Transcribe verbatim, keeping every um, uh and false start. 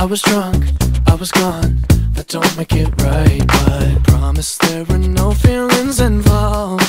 was drunk, I was gone. That don't make it right, but promise there were no feelings involved.